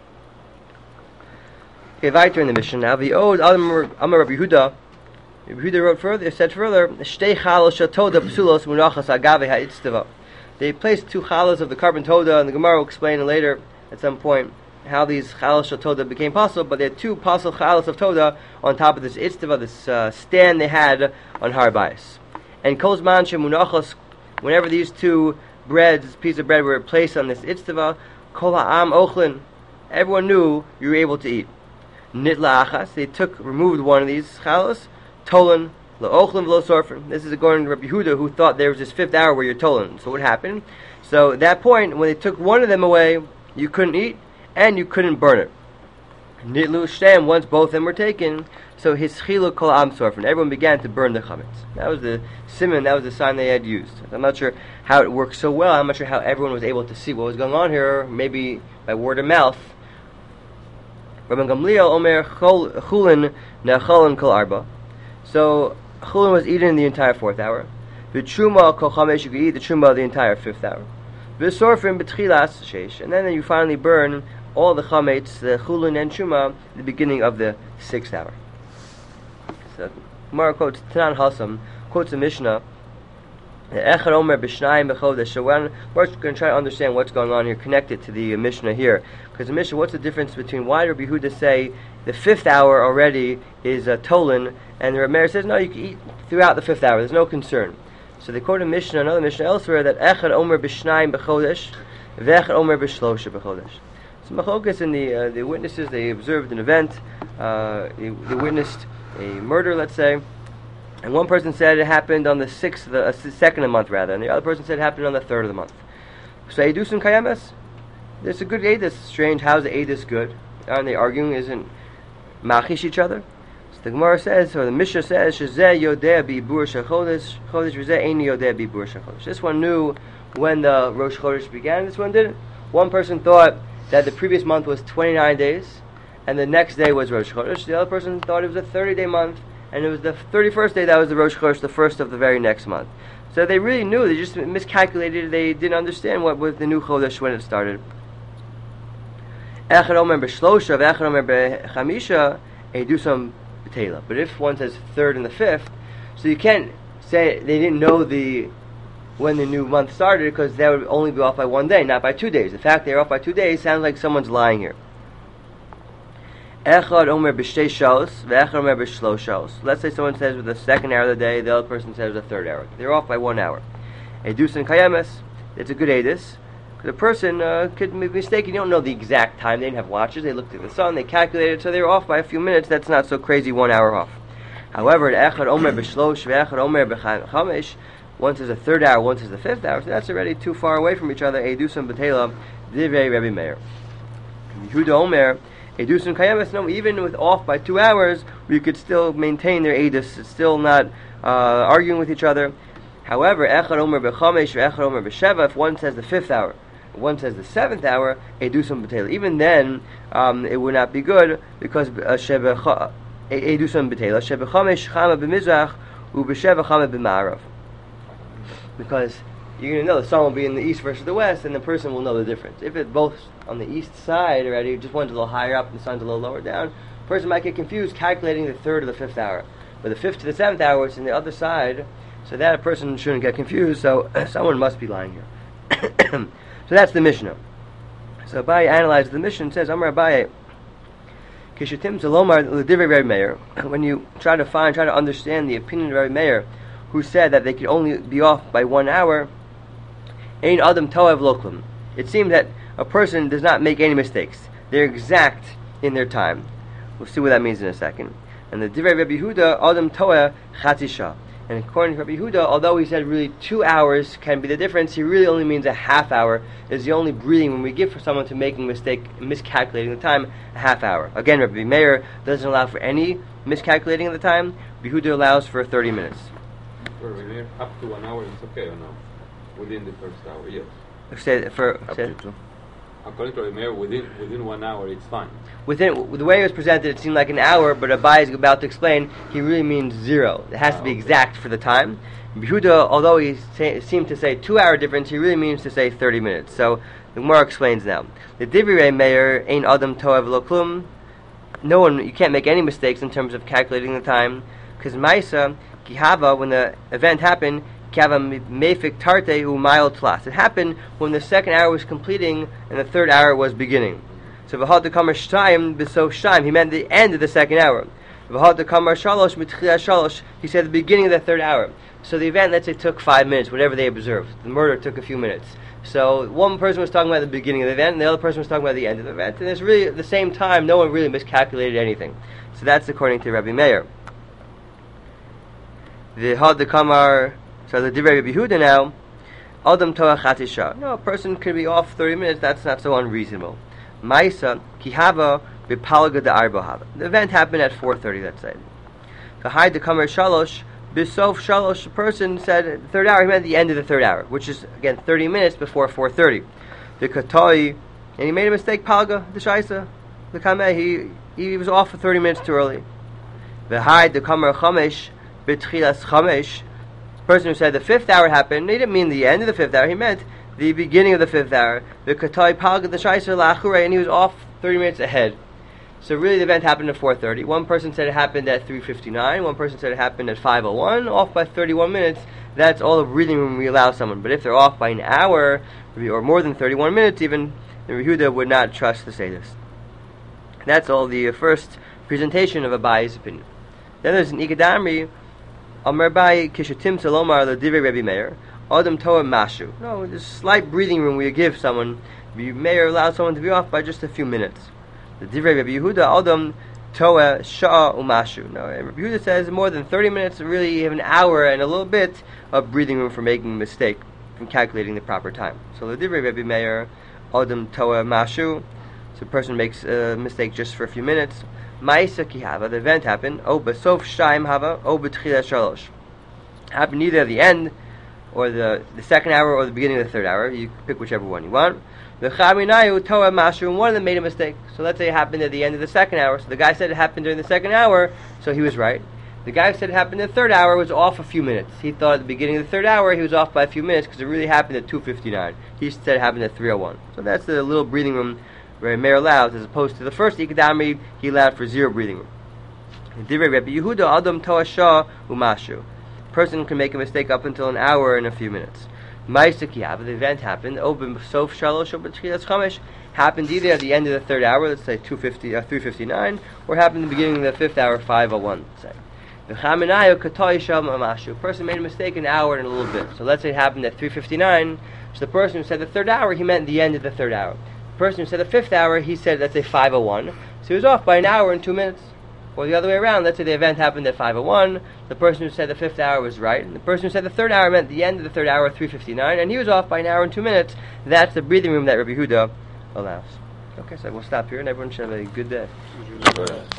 Okay, weiter in the mission now. The Od Amar Rabbi Yehuda. Rabbi Yehuda wrote further, said further, Shtei chalos shatoda psulos munachas agave ha'itztava. They placed 2 chalos of the carbon toda, and the Gemara will explain later at some point how these chalos shatoda became possible, but they had 2 possible chalos of toda on top of this itztava, this stand they had on Har Bayis. And kozman shemunachas, whenever these 2 breads, this piece of bread were placed on this itztava, kol ha'am ochlin, everyone knew you were able to eat. Nitla achas, they removed one of these chalos, tolan, lo-ochlim, lo-sorfin. This is according to Rabbi Yehuda, who thought there was this 5th hour where you're tolan. So what happened? So at that point, when they took one of them away, you couldn't eat, and you couldn't burn it. Nitlu shtem, once both of them were taken, so his chilu kol am sorfin. Everyone began to burn the chametz. That was the siman, that was the sign they had used. I'm not sure how it worked so well, I'm not sure how everyone was able to see what was going on here, maybe by word of mouth. Rabban Gamliel Omer Chulin Ne'achalin Kol Arba. So Chulin was eaten in the entire 4th hour. V'Truma Kol Chamesh, you could eat the Truma the entire 5th hour. V'Sorfim B'Tchilas Sheish, and then you finally burn all the Chametz, the Chulin and Truma, at the beginning of the 6th hour. So Gemara quotes Tanan Hasam, quotes a Mishnah. Echad Omer B'Shnayim B'Chodesh. So we're going to try to understand what's going on here, connect it to the Mishnah here. Because the Mishnah, what's the difference between why Rabbi Yehuda say the 5th hour already is Tolan, and the Rabbi Meir says, no, you can eat throughout the 5th hour, there's no concern. So they quote a Mishnah, another Mishnah elsewhere, that Echad Omer B'Shnayim B'Chodesh, V'Echad Omer B'Shlosha B'Chodesh. So Machokas and the witnesses, they observed an event, they witnessed a murder, let's say, and one person said it happened on the 6th, the 2nd of the month rather, and the other person said it happened on the 3rd of the month. So Eidusim Kayames, there's a good Eidus. Strange, how's the Eidus good? Aren't they arguing? Isn't machish each other? So the Gemara says, or the Mishnah says, Shezeh Yodeh B'Ibur Shechodesh, Chodesh V'zeh Eini Yodeh B'Ibur Shechodesh. This one knew when the Rosh Chodesh began, this one didn't. One person thought that the previous month was 29 days, and the next day was Rosh Chodesh. The other person thought it was a 30-day month, and it was the 31st day that was the Rosh Chodesh, the first of the very next month. So they really knew, they just miscalculated, they didn't understand what was the new Chodesh when it started. Echad Omer B'Shlosha, V'Echad Omer B'Chamisha, Eidusam B'Teila. But if one says 3rd and the 5th, so you can't say they didn't know when the new month started, because they would only be off by 1 day, not by 2 days. The fact they're off by 2 days sounds like someone's lying here. Echad Omer B'Shtei Shalos, V'Echad Omer B'Shlosh Shalos. Let's say someone says with the 2nd hour of the day, the other person says with the 3rd hour. They're off by 1 hour. Eidusin Kayemes, it's a good Eidus. The person could make a mistake. You don't know the exact time. They didn't have watches. They looked at the sun. They calculated, so they were off by a few minutes. That's not so crazy, 1 hour off. However, Echad Omer B'Shlosh, V'Echad Omer B'Chamesh, one says the 3rd hour, one says the 5th hour, so that's already too far away from each other. Eidusam B'Teila, Divrei Rabbi Meir. Yehuda Omer, Eidusam Kayemes, no, even with off by 2 hours, we could still maintain their Eidus. It's still not arguing with each other. However, Echad Omer B'Chamesh, V'Echad Omer B'Sheva, if one says the 5th hour, one says the 7th hour, Eidusam B'Teila. Even then, it would not be good, because Eidusam B'Teila, Shebechamesh Chama B'Mizrach, U'B'Sheva Chama B'Ma'arav. Because you're going to know the sun will be in the east versus the west, and the person will know the difference. If it's both on the east side already, just one's a little higher up and the sun's a little lower down, the person might get confused calculating the 3rd or the 5th hour. But the 5th to the 7th hour is in the other side, so that a person shouldn't get confused, so someone must be lying here. So that's the Mishnah. So Abaye analyzes the Mishnah and says, Amar Abaye, Kishatim Zalomar L'divrei Rabbi Meir, when you try to understand the opinion of Rabbi Meir, who said that they could only be off by 1 hour, Ein Adam Toev Loklum. It seems that a person does not make any mistakes. They're exact in their time. We'll see what that means in a second. And the Divrei Rabbi Yehuda, Adam Toeh Chatzisha. And according to Rabbi Yehuda, although he said really 2 hours can be the difference, he really only means a half hour is the only breathing when we give for someone to making a mistake, miscalculating the time, a half hour. Again, Rabbi Meir doesn't allow for any miscalculating of the time. Rabbi Yehuda allows for 30 minutes. For Rabbi Meir, up to 1 hour, it's okay or no? Within the first hour, yes. According to Rabbi Meir, within 1 hour, it's fine. Within the way it was presented, it seemed like an hour, but Abaye is about to explain he really means 0. It has to be exact for the time. Yehuda, although he seemed to say 2 hour difference, he really means to say 30 minutes. So the Gemara explains now. The Divrei Meir ein Adam Toev Lo Klum. No one, you can't make any mistakes in terms of calculating the time, because Maisa Kihava, when the event happened, Mefik Tarte Umayel Tlas. It happened when the 2nd hour was completing and the 3rd hour was beginning. So V'had Kamar Shtayim B'Sof Shtayim. He meant the end of the 2nd hour. V'had Kamar Shalosh B'Tchila Shalosh. He said the beginning of the 3rd hour. So the event, let's say, took 5 minutes, whatever they observed. The murder took a few minutes. So one person was talking about the beginning of the event, and the other person was talking about the end of the event. And it's really at the same time, no one really miscalculated anything. So that's according to Rabbi Meir. V'had Kamar. So the Divrei Rabbi Yehuda now, Adam Toah Chatisha. No, a person could be off 30 minutes, that's not so unreasonable. Maisa, Kihava, B'Palaga D'Arba Hava. The event happened at 4:30, let's say. Kahai D'Kamar Shalosh, B'Sof Shalosh, a person said the 3rd hour, he meant the end of the 3rd hour, which is, again, 30 minutes before 4:30. The Katoi, and he made a mistake, Palaga, the Shaisa. The kameh, he was off for 30 minutes too early. The high the kamer chamesh betchilas chamesh. Person who said the 5th hour happened, he didn't mean the end of the 5th hour. He meant the beginning of the 5th hour. The katai palgad the shaiser lachure, and he was off 30 minutes ahead. So really, the event happened at 4:30. One person said it happened at 3:59. One person said it happened at 5:01. Off by 31 minutes. That's all the breathing room we allow someone. But if they're off by an hour or more than 31 minutes, even the Rehuda would not trust to say this. That's all the first presentation of Abayi's opinion. Then there's an Ikadamri. Amar Abayi kishatim salomar l'divrei Rabbi Meir adam toa mashu. No, this slight breathing room we give someone. Rabbi Meir allows someone to be off by just a few minutes. The divrei Rabbi Yehuda adam toa sha'a umashu. No, Rabbi Yehuda says more than 30 minutes. Really, you have an hour and a little bit of breathing room for making a mistake from calculating the proper time. So the divrei Rabbi Meir adam toa mashu. So a person makes a mistake just for a few minutes. Ma'isa ki hava, the event happened. O besof shayim hava, o betchila shalosh. Happened either at the end, or the second hour, or the beginning of the third hour. You pick whichever one you want. The chaminayu toa mashu, and one of them made a mistake. So let's say it happened at the end of the second hour. So the guy said it happened during the second hour, so he was right. The guy who said it happened in the third hour was off a few minutes. He thought at the beginning of the third hour he was off by a few minutes because it really happened at 2:59. He said it happened at 3:01. So that's the little breathing room where Meir allows, as opposed to the first Ikadamri, he allowed for 0 breathing room. Divrei Rabbi Yehuda adam toa shah umashu. Person can make a mistake up until an hour and a few minutes. Ma'isa ki hava, the event happened. Oben sof shalosh or b'tchilas chamesh, happened either at the end of the third hour, let's say 3:59, or happened at the beginning of the 5th hour, 5:01. Say the chaminayu katoi sham amashu. Person made a mistake an hour and a little bit. So let's say it happened at 3:59. So the person who said the third hour, he meant the end of the third hour. Person who said the 5th hour, he said, let's say 5:01, so he was off by an hour and 2 minutes. Or the other way around, let's say the event happened at 5:01, the person who said the 5th hour was right, and the person who said the third hour meant the end of the third hour, 3:59, and he was off by an hour and 2 minutes. That's the breathing room that Rabbi Huda allows. Okay, so we'll stop here, and everyone should have a good day.